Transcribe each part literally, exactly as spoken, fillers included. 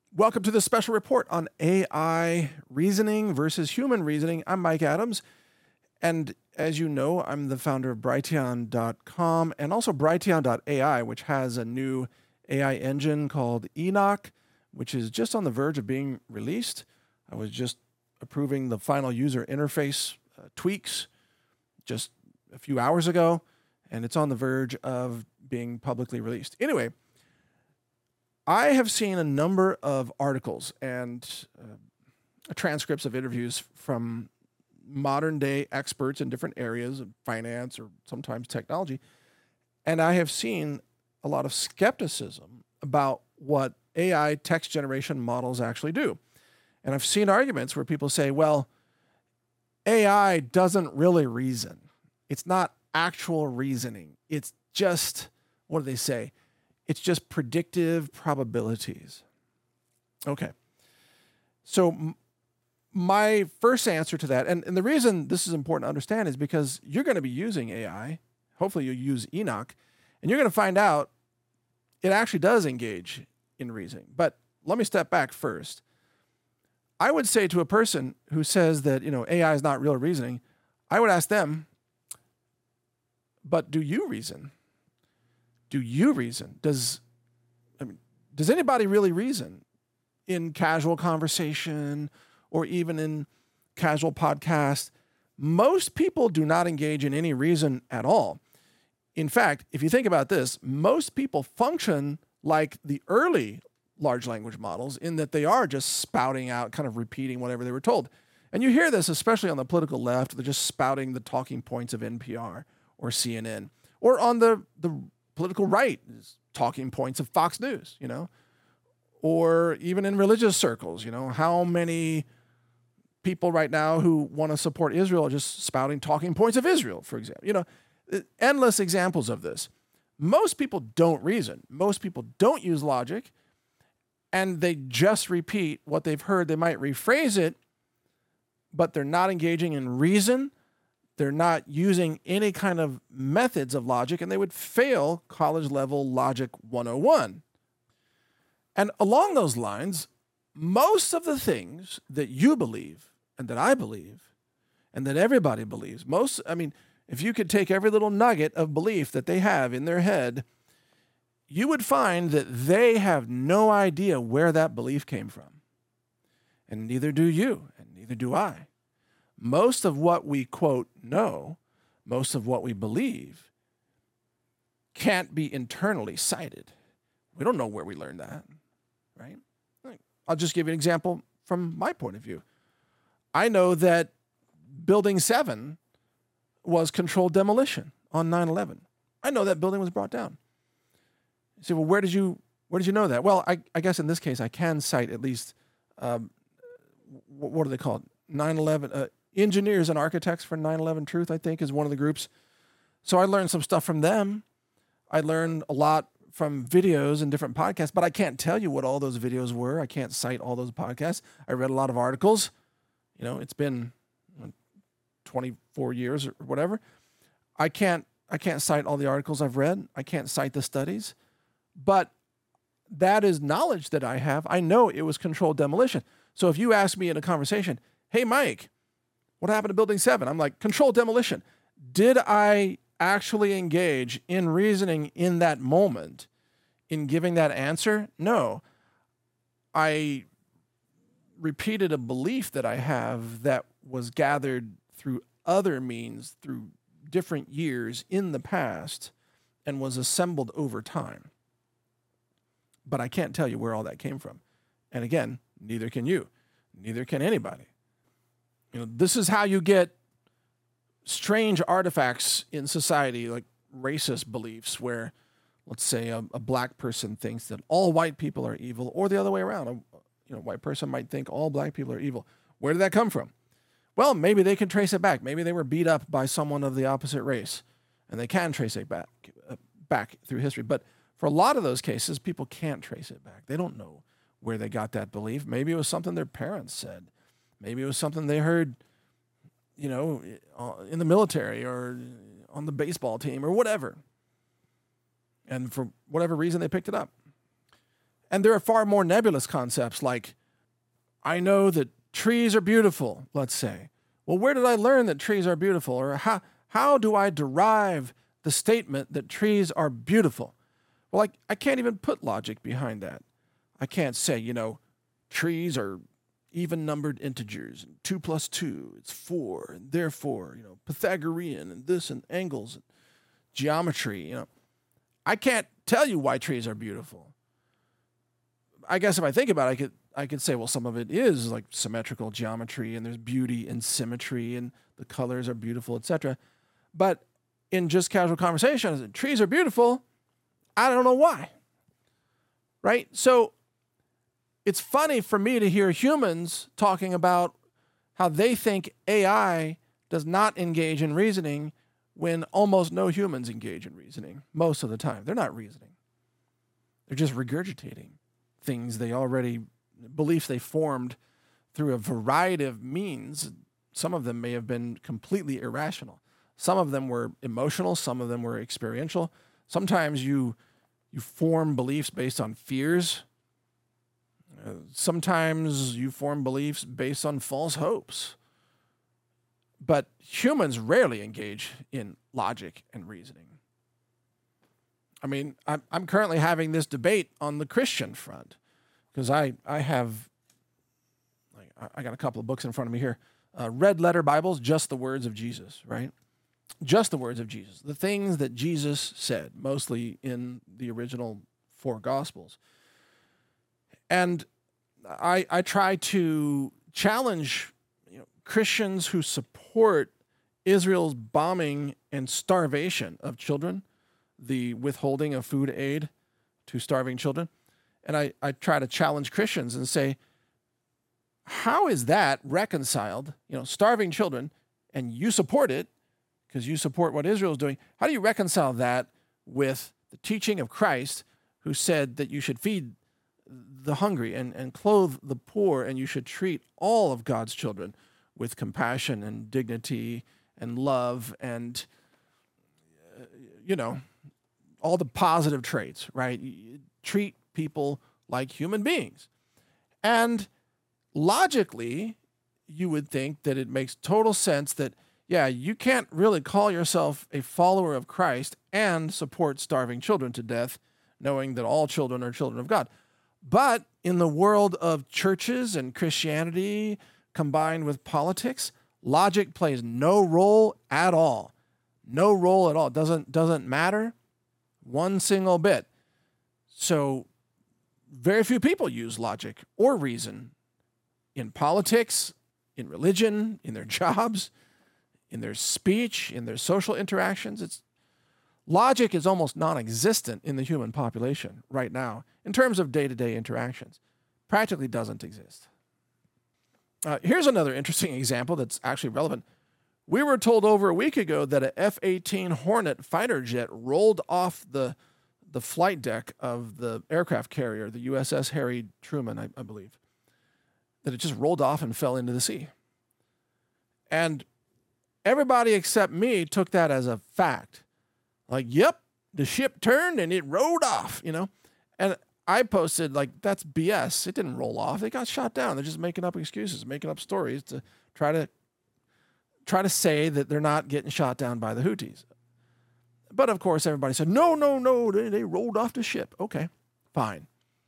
Welcome to this special report on A I reasoning versus human reasoning. I'm Mike Adams, and as you know, I'm the founder of Brighteon dot com and also Brighteon dot A I, which has a new A I engine called Enoch, which is just on the verge of being released. I was just approving the final user interface uh, tweaks just a few hours ago, and it's on the verge of being publicly released. Anyway, I have seen a number of articles and uh, transcripts of interviews from modern day experts in different areas of finance or sometimes technology. And I have seen a lot of skepticism about what A I text generation models actually do. And I've seen arguments where people say, well, A I doesn't really reason. It's not actual reasoning. It's just, what do they say? It's just predictive probabilities. Okay. So m- my first answer to that, and, and the reason this is important to understand is because you're going to be using A I. Hopefully you'll use Enoch, and you're going to find out it actually does engage in reasoning. But let me step back first. I would say to a person who says that, you know, A I is not real reasoning, I would ask them, but do you reason? Do you reason? Does I mean, does anybody really reason in casual conversation or even in casual podcast? Most people do not engage in any reason at all. In fact, if you think about this, most people function like the early large language models in that they are just spouting out, kind of repeating whatever they were told. And you hear this, especially on the political left, they're just spouting the talking points of N P R or C N N, or on the, the political right, talking points of Fox News, you know, or even in religious circles, you know, how many people right now who want to support Israel are just spouting talking points of Israel, for example, you know, endless examples of this. Most people don't reason. Most people don't use logic, and they just repeat what they've heard. They might rephrase it, but they're not engaging in reason. They're not using any kind of methods of logic, and they would fail college level logic one oh one. And along those lines, most of the things that you believe and that I believe and that everybody believes, most, I mean, if you could take every little nugget of belief that they have in their head, you would find that they have no idea where that belief came from. And neither do you, and neither do I. Most of what we, quote, know, most of what we believe, can't be internally cited. We don't know where we learned that, right? I'll just give you an example from my point of view. I know that Building seven was controlled demolition on nine eleven. I know that building was brought down. You say, well, where did you where did you know that? Well, I, I guess in this case, I can cite at least, um, what are they called? nine eleven, uh, Engineers and Architects for nine eleven Truth, I think, is one of the groups. So I learned some stuff from them. I learned a lot from videos and different podcasts, but I can't tell you what all those videos were. I can't cite all those podcasts. I read a lot of articles. You know, it's been twenty-four years or whatever. I can't I can't cite all the articles I've read. I can't cite the studies. But that is knowledge that I have. I know it was controlled demolition. So if you ask me in a conversation, hey, Mike, what happened to Building seven? I'm like, controlled demolition. Did I actually engage in reasoning in that moment in giving that answer? No. I repeated a belief that I have that was gathered through other means, through different years in the past, and was assembled over time. But I can't tell you where all that came from. And again, neither can you. Neither can anybody. You know, this is how you get strange artifacts in society, like racist beliefs, where, let's say, a, a black person thinks that all white people are evil, or the other way around. A you know, white person might think all black people are evil. Where did that come from? Well, maybe they can trace it back. Maybe they were beat up by someone of the opposite race, and they can trace it back, uh, back through history. But for a lot of those cases, people can't trace it back. They don't know where they got that belief. Maybe it was something their parents said. Maybe it was something they heard, you know, in the military or on the baseball team or whatever. And for whatever reason, they picked it up. And there are far more nebulous concepts like, I know that trees are beautiful, let's say. Well, where did I learn that trees are beautiful? Or how, how do I derive the statement that trees are beautiful? Well, I, I can't even put logic behind that. I can't say, you know, trees are even-numbered integers. And two plus two, it's four. And therefore, you know, Pythagorean and this and angles and geometry, you know. I can't tell you why trees are beautiful. I guess if I think about it, I could I could say, well, some of it is like symmetrical geometry, and there's beauty in symmetry, and the colors are beautiful, et cetera. But in just casual conversation, trees are beautiful. I don't know why. Right? So it's funny for me to hear humans talking about how they think A I does not engage in reasoning when almost no humans engage in reasoning most of the time. They're not reasoning. They're just regurgitating things they already, beliefs they formed through a variety of means. Some of them may have been completely irrational. Some of them were emotional. Some of them were experiential. Sometimes you you form beliefs based on fears. Uh, sometimes you form beliefs based on false hopes. But humans rarely engage in logic and reasoning. I mean, I'm, I'm currently having this debate on the Christian front because I, I have, like, I got a couple of books in front of me here. Uh, red letter Bibles, just the words of Jesus, right? Just the words of Jesus. The things that Jesus said, mostly in the original four Gospels. And I, I try to challenge, you know, Christians who support Israel's bombing and starvation of children, the withholding of food aid to starving children. And I, I try to challenge Christians and say, how is that reconciled? You know, starving children, and you support it because you support what Israel is doing. How do you reconcile that with the teaching of Christ, who said that you should feed the hungry and, and clothe the poor, and you should treat all of God's children with compassion and dignity and love and, uh, you know, all the positive traits, right? You treat people like human beings. And logically, you would think that it makes total sense that, yeah, you can't really call yourself a follower of Christ and support starving children to death, knowing that all children are children of God. But in the world of churches and Christianity combined with politics, logic plays no role at all. No role at all. It doesn't, doesn't matter one single bit. So very few people use logic or reason in politics, in religion, in their jobs, in their speech, in their social interactions. It's logic is almost non-existent in the human population right now in terms of day-to-day interactions. Practically doesn't exist. Uh, here's another interesting example that's actually relevant. We were told over a week ago that a F eighteen Hornet fighter jet rolled off the, the flight deck of the aircraft carrier, the U S S Harry Truman, I, I believe, that it just rolled off and fell into the sea. And everybody except me took that as a fact. Like, yep, the ship turned and it rode off, you know? And I posted, like, that's B S. It didn't roll off. They got shot down. They're just making up excuses, making up stories to try to try to say that they're not getting shot down by the Houthis. But, of course, everybody said, no, no, no, they, they rolled off the ship. Okay, fine.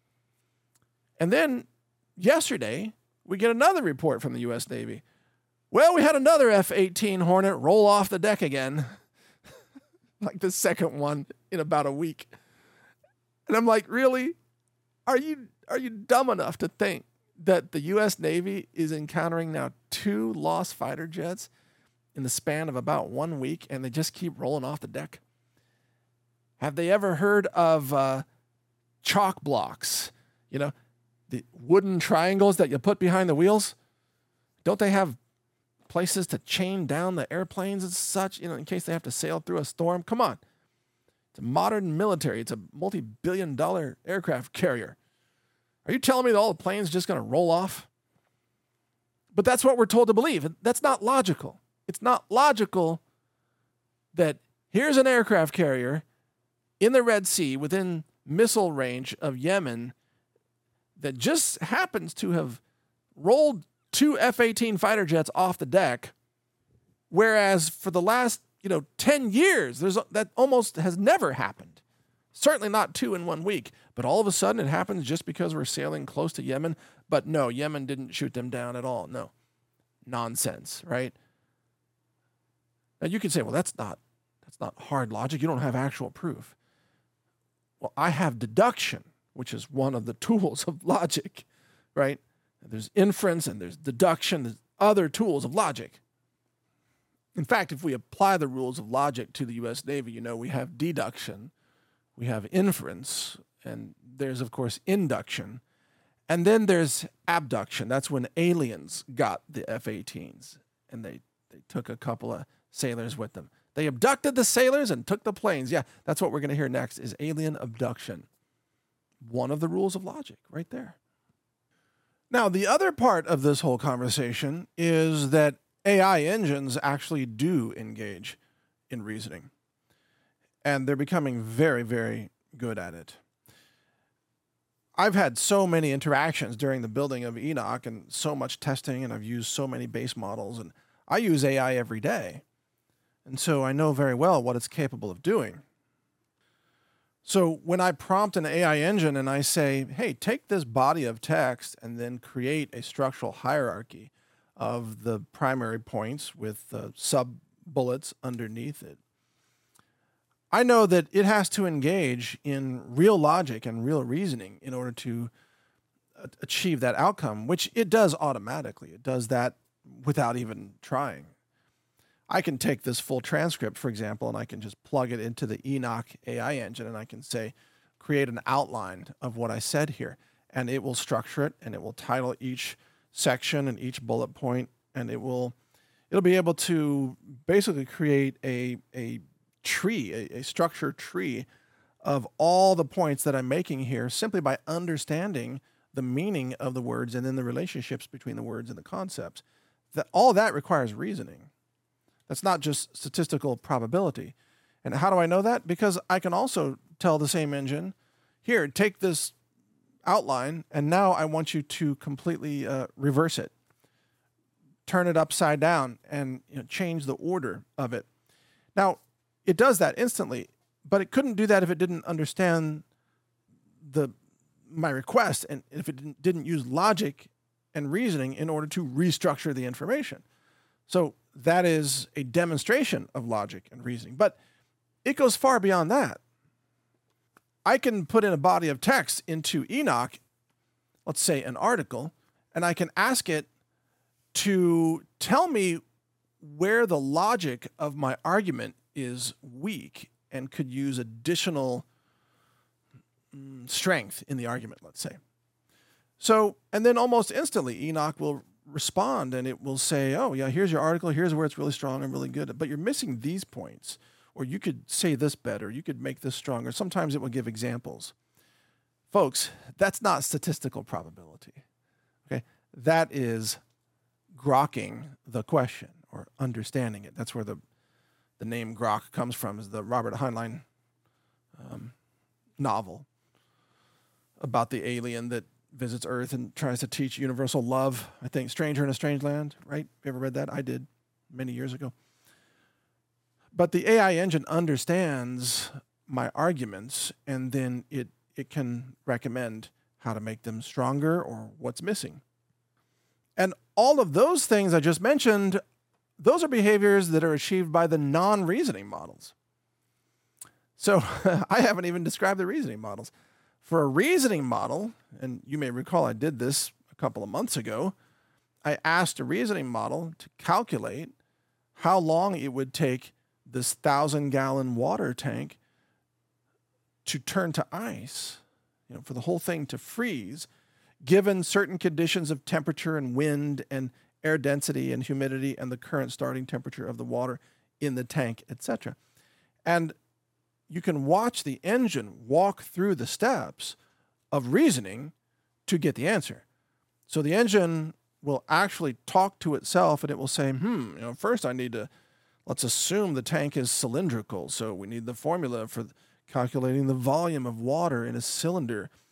And then yesterday, we get another report from the U S Navy. Well, we had another F eighteen Hornet roll off the deck again. Like the second one in about a week. And I'm like, really? Are you are you dumb enough to think that the U S Navy is encountering now two lost fighter jets in the span of about one week, and they just keep rolling off the deck? Have they ever heard of uh, chalk blocks? You know, the wooden triangles that you put behind the wheels? Don't they have places to chain down the airplanes and such, you know, in case they have to sail through a storm? Come on. It's a modern military. It's a multi-billion dollar aircraft carrier. Are you telling me that all the planes just going to roll off? But that's what we're told to believe. That's not logical. It's not logical that here's an aircraft carrier in the Red Sea within missile range of Yemen that just happens to have rolled two F eighteen fighter jets off the deck, whereas for the last, you know, ten years, there's that almost has never happened. Certainly not two in one week, but all of a sudden it happens just because we're sailing close to Yemen. But no, Yemen didn't shoot them down at all. No. Nonsense, right? Now you can say, well, that's not that's not hard logic. You don't have actual proof. Well, I have deduction, which is one of the tools of logic, right? There's inference and there's deduction, there's other tools of logic. In fact, if we apply the rules of logic to the U S Navy, you know, we have deduction, we have inference, and there's, of course, induction. And then there's abduction. That's when aliens got the F eighteens, and they, they took a couple of sailors with them. They abducted the sailors and took the planes. Yeah, that's what we're going to hear next is alien abduction. One of the rules of logic right there. Now, the other part of this whole conversation is that A I engines actually do engage in reasoning. And they're becoming very, very good at it. I've had so many interactions during the building of Enoch and so much testing, and I've used so many base models, and I use A I every day. And so I know very well what it's capable of doing. So when I prompt an A I engine and I say, hey, take this body of text and then create a structural hierarchy of the primary points with the sub-bullets underneath it, I know that it has to engage in real logic and real reasoning in order to achieve that outcome, which it does automatically. It does that without even trying. I can take this full transcript, for example, and I can just plug it into the Enoch A I engine, and I can say, create an outline of what I said here. And it will structure it, and it will title each section and each bullet point, and it will it'll be able to basically create a, a tree, a, a structured tree of all the points that I'm making here simply by understanding the meaning of the words and then the relationships between the words and the concepts. That all that requires reasoning. That's not just statistical probability. And how do I know that? Because I can also tell the same engine, here, take this outline, and now I want you to completely uh, reverse it. Turn it upside down and you know, change the order of it. Now, it does that instantly, but it couldn't do that if it didn't understand the my request and if it didn't, didn't use logic and reasoning in order to restructure the information. So that is a demonstration of logic and reasoning, but it goes far beyond that. I can put in a body of text into Enoch, let's say an article, and I can ask it to tell me where the logic of my argument is weak and could use additional mm, strength in the argument, let's say. So, and then almost instantly, Enoch will respond and it will say, oh, yeah, here's your article. Here's where it's really strong and really good. But you're missing these points. Or you could say this better. You could make this stronger. Sometimes it will give examples. Folks, that's not statistical probability. Okay, that is grokking the question or understanding it. That's where the the name Grok comes from, is the Robert Heinlein um, novel about the alien that visits Earth and tries to teach universal love. I think Stranger in a Strange Land, right? You ever read that? I did many years ago. But the A I engine understands my arguments, and then it it can recommend how to make them stronger or what's missing. And all of those things I just mentioned, those are behaviors that are achieved by the non-reasoning models. So I haven't even described the reasoning models. For a reasoning model, and you may recall I did this a couple of months ago, I asked a reasoning model to calculate how long it would take this thousand-gallon water tank to turn to ice, you know, for the whole thing to freeze, given certain conditions of temperature and wind and air density and humidity and the current starting temperature of the water in the tank, et cetera. And you can watch the engine walk through the steps of reasoning to get the answer. So the engine will actually talk to itself and it will say, hmm, you know, first I need to, let's assume the tank is cylindrical. So we need the formula for calculating the volume of water in a cylinder.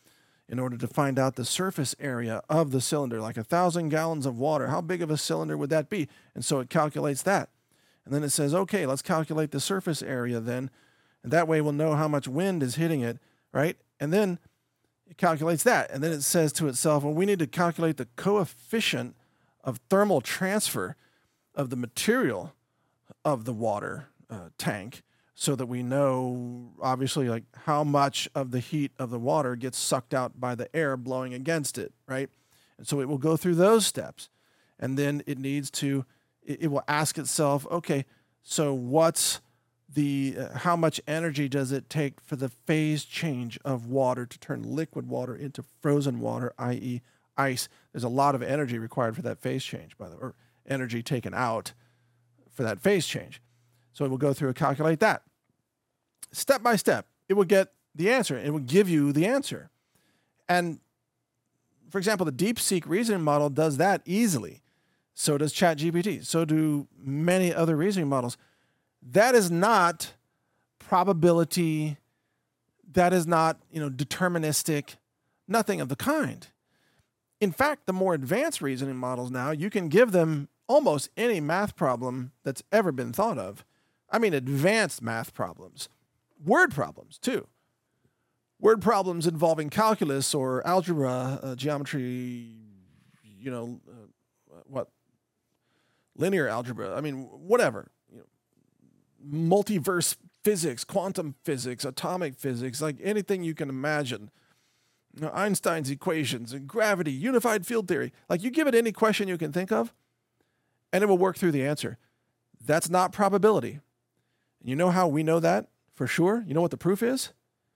in order to find out the surface area of the cylinder, like a thousand gallons of water. How big of a cylinder would that be? And so it calculates that. And then it says, okay, let's calculate the surface area then. And that way we'll know how much wind is hitting it, right? And then it calculates that. And then it says to itself, well, we need to calculate the coefficient of thermal transfer of the material of the water uh, tank, so that we know, obviously, like how much of the heat of the water gets sucked out by the air blowing against it, right? And so it will go through those steps. And then it needs to, it, it will ask itself, okay, so what's the, uh, how much energy does it take for the phase change of water to turn liquid water into frozen water, that is ice? There's a lot of energy required for that phase change, by the way, or energy taken out for that phase change. So it will go through and calculate that. Step by step, it will get the answer. It will give you the answer. And for example, the DeepSeek reasoning model does that easily. So does ChatGPT. So do many other reasoning models. That is not probability. That is not, you know, deterministic, nothing of the kind. In fact, the more advanced reasoning models now, you can give them almost any math problem that's ever been thought of. I mean, advanced math problems. Word problems, too. Word problems involving calculus or algebra, uh, geometry, you know, uh, what? Linear algebra. I mean, whatever. You know, multiverse physics, quantum physics, atomic physics, like anything you can imagine. You know, Einstein's equations and gravity, unified field theory. Like, you give it any question you can think of, and it will work through the answer. That's not probability. You know how we know that? For sure. You know what the proof is?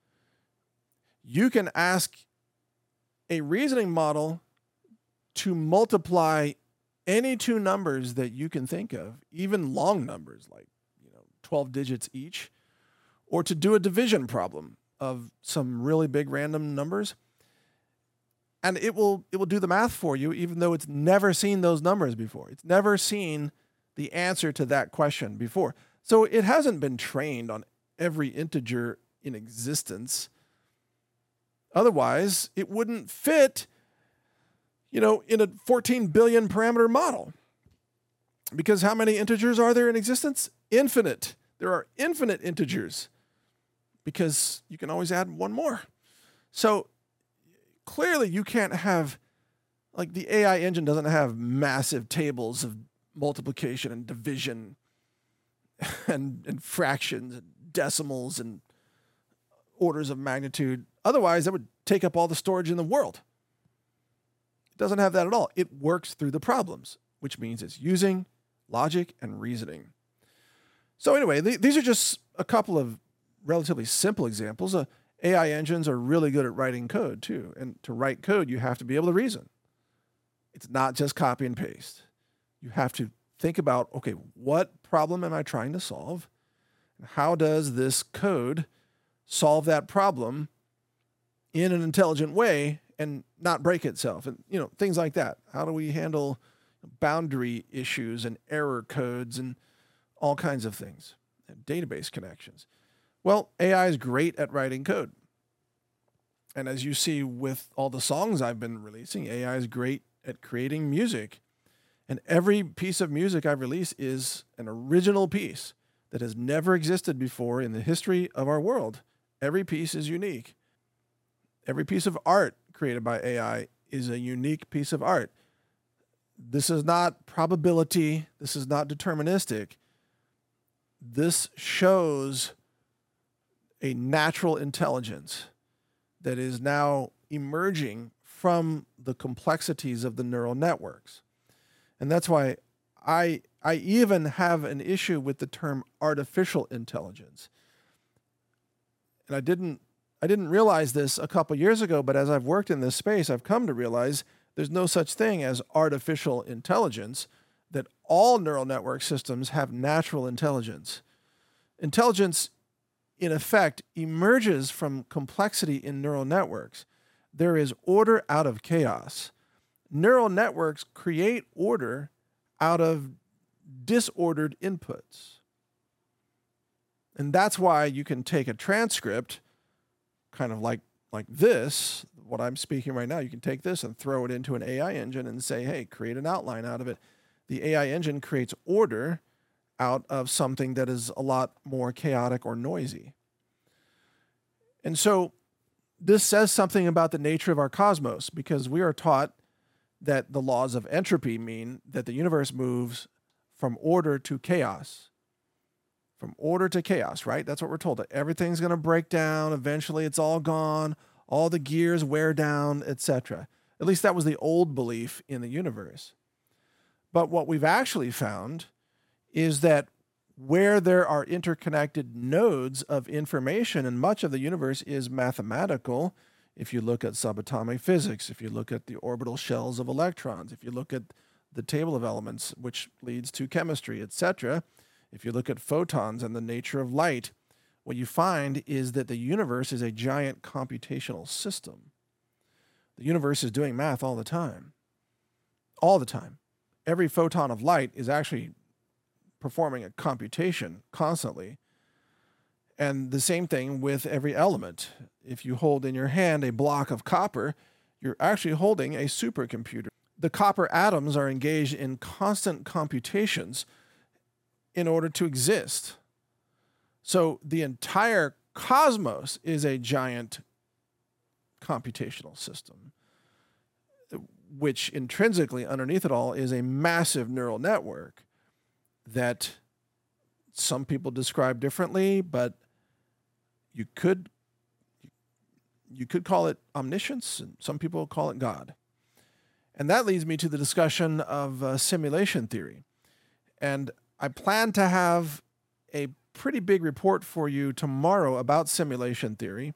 You can ask a reasoning model to multiply any two numbers that you can think of, even long numbers like, you know, twelve digits each, or to do a division problem of some really big random numbers. And it will it will do the math for you, even though it's never seen those numbers before. It's never seen the answer to that question before. So it hasn't been trained on every integer in existence. Otherwise, it wouldn't fit, you know, in a fourteen billion parameter model. Because how many integers are there in existence? Infinite. There are infinite integers, because you can always add one more. So clearly you can't have, like, the A I engine doesn't have massive tables of multiplication and division and, and fractions and decimals and orders of magnitude. Otherwise, that would take up all the storage in the world. It doesn't have that at all. It works through the problems, which means it's using logic and reasoning. So anyway, th- these are just a couple of relatively simple examples. Uh, A I engines are really good at writing code too. And to write code, you have to be able to reason. It's not just copy and paste. You have to think about, okay, what problem am I trying to solve? How does this code solve that problem in an intelligent way and not break itself? And, you know, things like that. How do we handle boundary issues and error codes and all kinds of things, and database connections? Well, A I is great at writing code. And as you see with all the songs I've been releasing, A I is great at creating music. And every piece of music I've released is an original piece that has never existed before in the history of our world. Every piece is unique. Every piece of art created by A I is a unique piece of art. This is not probability. This is not deterministic. This shows a natural intelligence that is now emerging from the complexities of the neural networks. And that's why I I even have an issue with the term artificial intelligence. And I didn't I didn't realize this a couple years ago, but as I've worked in this space, I've come to realize there's no such thing as artificial intelligence, that all neural network systems have natural intelligence. Intelligence, in effect, emerges from complexity in neural networks. There is order out of chaos. Neural networks create order out of disordered inputs. And that's why you can take a transcript, kind of like, like this, what I'm speaking right now. You can take this and throw it into an A I engine and say, hey, create an outline out of it. The A I engine creates order out of something that is a lot more chaotic or noisy. And so this says something about the nature of our cosmos, because we are taught that the laws of entropy mean that the universe moves from order to chaos. From order to chaos, right? That's what we're told, that everything's going to break down. Eventually it's all gone. All the gears wear down, et cetera. At least that was the old belief in the universe. But what we've actually found is that where there are interconnected nodes of information, and much of the universe is mathematical. If you look at subatomic physics, if you look at the orbital shells of electrons, if you look at the table of elements, which leads to chemistry, et cetera, if you look at photons and the nature of light, what you find is that the universe is a giant computational system. The universe is doing math all the time. All the time. Every photon of light is actually performing a computation constantly. And the same thing with every element. If you hold in your hand a block of copper, you're actually holding a supercomputer. The copper atoms are engaged in constant computations in order to exist. So the entire cosmos is a giant computational system, which intrinsically underneath it all is a massive neural network that some people describe differently, but you could you could call it omniscience, and some people call it God. And that leads me to the discussion of uh, simulation theory. And I plan to have a pretty big report for you tomorrow about simulation theory,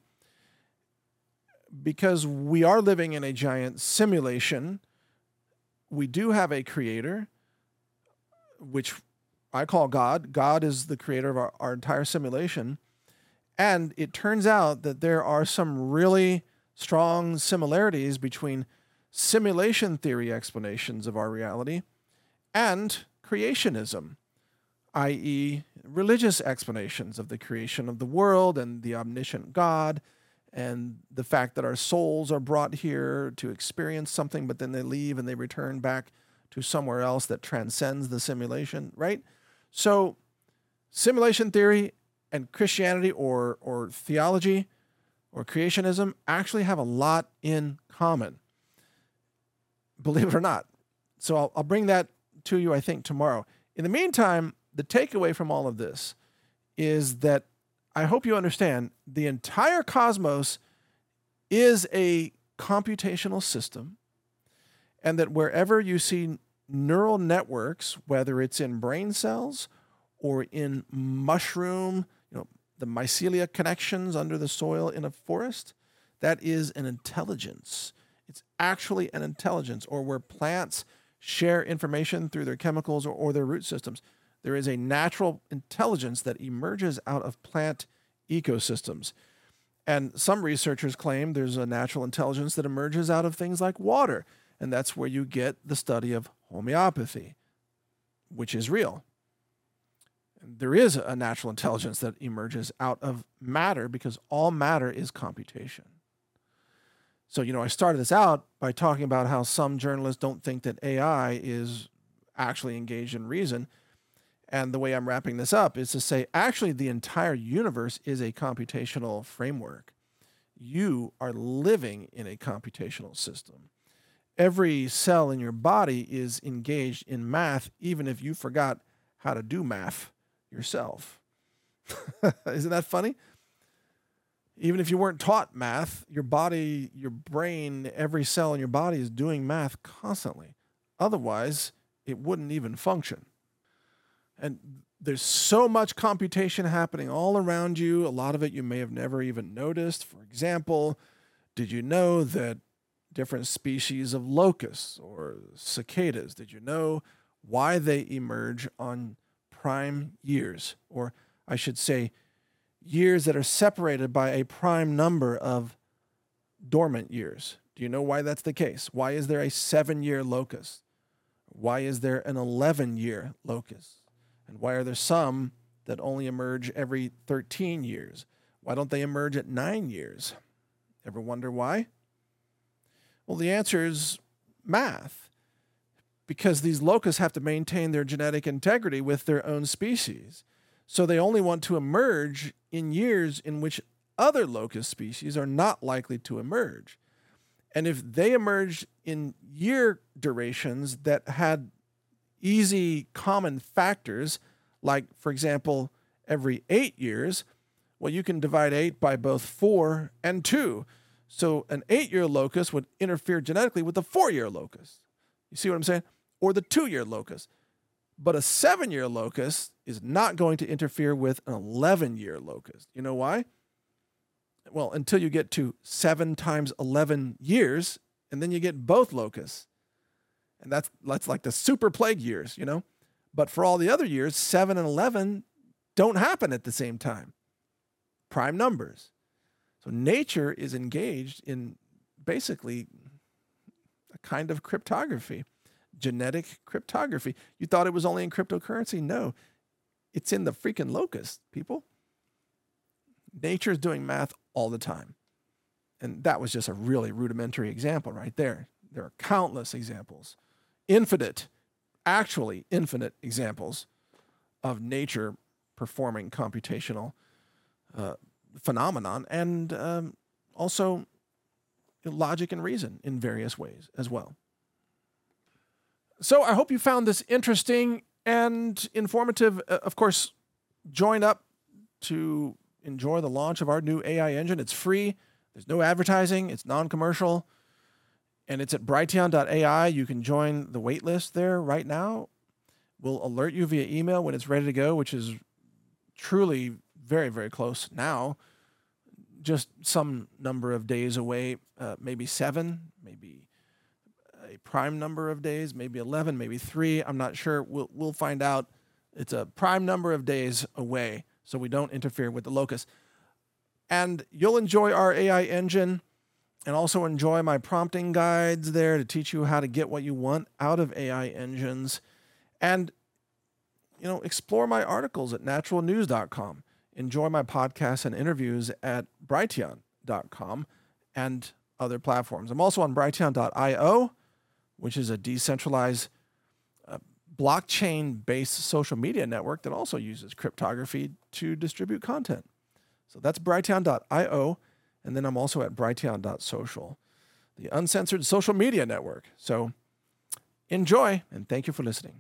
because we are living in a giant simulation. We do have a creator, which I call God. God is the creator of our, our entire simulation. And it turns out that there are some really strong similarities between simulation theory explanations of our reality and creationism, that is religious explanations of the creation of the world and the omniscient God, and the fact that our souls are brought here to experience something, but then they leave and they return back to somewhere else that transcends the simulation, right? So simulation theory and Christianity or, or theology or creationism actually have a lot in common, believe it or not. So I'll, I'll bring that to you, I think, tomorrow. In the meantime, the takeaway from all of this is that I hope you understand the entire cosmos is a computational system, and that wherever you see neural networks, whether it's in brain cells or in mushroom, you know, the mycelia connections under the soil in a forest, that is an intelligence. It's actually an intelligence. Or where plants share information through their chemicals or, or their root systems. There is a natural intelligence that emerges out of plant ecosystems. And some researchers claim there's a natural intelligence that emerges out of things like water. And that's where you get the study of homeopathy, which is real. And there is a natural intelligence that emerges out of matter, because all matter is computation. So, you know, I started this out by talking about how some journalists don't think that A I is actually engaged in reason. And the way I'm wrapping this up is to say, actually, the entire universe is a computational framework. You are living in a computational system. Every cell in your body is engaged in math, even if you forgot how to do math yourself. Isn't that funny? Even if you weren't taught math, your body, your brain, every cell in your body is doing math constantly. Otherwise, it wouldn't even function. And there's so much computation happening all around you. A lot of it you may have never even noticed. For example, did you know that different species of locusts or cicadas, did you know why they emerge on prime years? Or I should say, years that are separated by a prime number of dormant years. Do you know why that's the case? Why is there a seven-year locust? Why is there an eleven-year locust? And why are there some that only emerge every thirteen years? Why don't they emerge at nine years? Ever wonder why? Well, the answer is math, because these locusts have to maintain their genetic integrity with their own species. So they only want to emerge in years in which other locust species are not likely to emerge. And if they emerged in year durations that had easy common factors, like, for example, every eight years, well, you can divide eight by both four and two. So an eight-year locust would interfere genetically with the four-year locust. You see what I'm saying? Or the two-year locust. But a seven-year locust is not going to interfere with an eleven-year locust. You know why? Well, until you get to seven times eleven years, and then you get both locusts. And that's, that's like the super plague years, you know? But for all the other years, seven and eleven don't happen at the same time. Prime numbers. So nature is engaged in basically a kind of cryptography, genetic cryptography. You thought it was only in cryptocurrency? No, it's in the freaking locust, people. Nature is doing math all the time. And that was just a really rudimentary example right there. There are countless examples, infinite, actually infinite examples of nature performing computational uh, phenomenon, and um, also logic and reason in various ways as well. So I hope you found this interesting and informative. Uh, of course, join up to enjoy the launch of our new A I engine. It's free. There's no advertising. It's non-commercial. And it's at Brighteon dot A I. You can join the wait list there right now. We'll alert you via email when it's ready to go, which is truly very, very close now. Just some number of days away, uh, maybe seven, maybe a prime number of days, maybe eleven, maybe three. I'm not sure. We'll, we'll find out. It's a prime number of days away, so we don't interfere with the locust. And you'll enjoy our A I engine and also enjoy my prompting guides there to teach you how to get what you want out of A I engines. And, you know, explore my articles at natural news dot com. Enjoy my podcasts and interviews at Brighteon dot com and other platforms. I'm also on Brighteon dot I O, which is a decentralized uh, blockchain-based social media network that also uses cryptography to distribute content. So that's Brighteon dot I O, and then I'm also at Brighteon dot social, the uncensored social media network. So enjoy, and thank you for listening.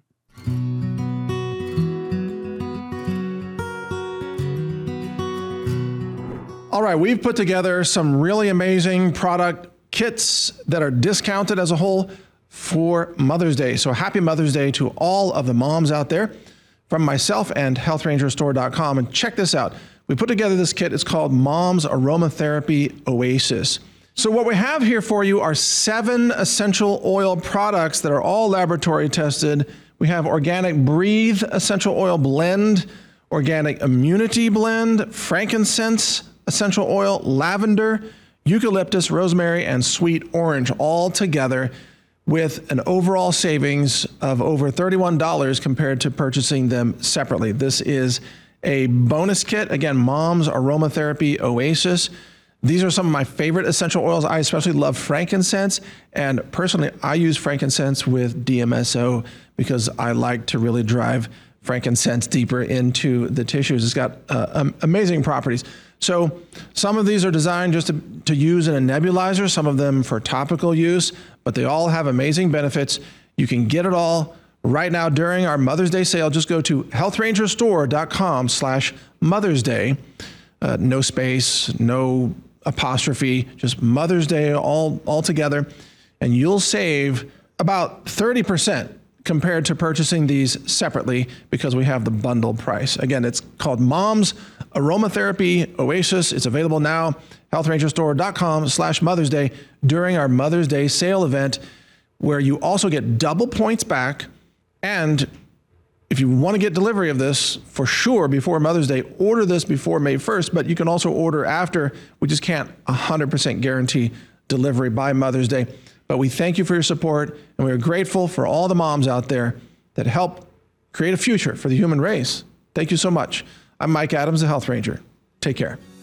All right, we've put together some really amazing product kits that are discounted as a whole for Mother's Day. So happy Mother's Day to all of the moms out there from myself and health ranger store dot com. And check this out. We put together this kit. It's called Mom's Aromatherapy Oasis. So what we have here for you are seven essential oil products that are all laboratory tested. We have Organic Breathe Essential Oil Blend, Organic Immunity Blend, Frankincense Essential Oil, Lavender, Eucalyptus, Rosemary, and Sweet Orange, all together with an overall savings of over thirty-one dollars compared to purchasing them separately. This is a bonus kit. Again, Mom's Aromatherapy Oasis. These are some of my favorite essential oils. I especially love frankincense. And personally, I use frankincense with D M S O because I like to really drive frankincense deeper into the tissues. It's got uh, um, amazing properties. So some of these are designed just to, to use in a nebulizer, some of them for topical use, but they all have amazing benefits. You can get it all right now during our Mother's Day sale. Just go to health ranger store dot com slash Mother's Day. Uh, no space, no apostrophe, just Mother's Day all, all together. And you'll save about thirty percent compared to purchasing these separately because we have the bundle price. Again, it's called Mom's Aromatherapy Oasis. It's available now, health ranger store dot com slash Mother's Day during our Mother's Day sale event, where you also get double points back. And if you want to get delivery of this for sure before Mother's Day, order this before May first, but you can also order after. We just can't one hundred percent guarantee delivery by Mother's Day. But we thank you for your support, and we're grateful for all the moms out there that help create a future for the human race. Thank you so much. I'm Mike Adams, the Health Ranger. Take care.